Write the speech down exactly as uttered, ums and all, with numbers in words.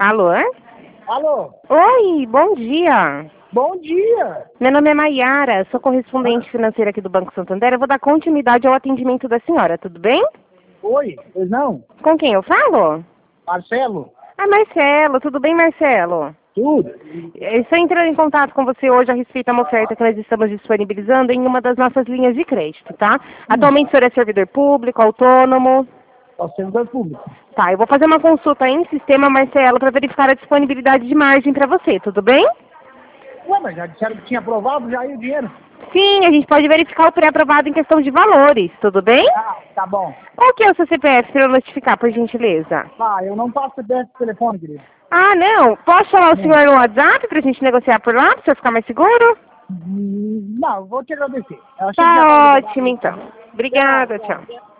Alô? Alô? Oi, bom dia. Bom dia. Meu nome é Maiara, sou correspondente financeira aqui do Banco Santander. Eu vou dar continuidade ao atendimento da senhora, tudo bem? Oi, pois não? Com quem eu falo? Marcelo? Ah, Marcelo, tudo bem, Marcelo? Tudo? Eu estou entrando em contato com você hoje a respeito de uma oferta que nós estamos disponibilizando em uma das nossas linhas de crédito, tá? Atualmente o senhor é servidor público, autônomo? Ao servidor público. Tá, eu vou fazer uma consulta em sistema, Marcelo, para verificar a disponibilidade de margem para você, tudo bem? Ué, mas já disseram que tinha aprovado já aí o dinheiro? Sim, a gente pode verificar o pré-aprovado em questão de valores, tudo bem? Ah, tá bom. Qual que é o seu C P F para eu notificar, por gentileza? Ah, eu não passo C P F telefone, querido. Ah, não. Posso chamar o senhor no WhatsApp para a gente negociar por lá, para o senhor ficar mais seguro? Hum, Não, vou te agradecer. Eu achei que já Tá tava ótimo, então. Obrigada, tchau.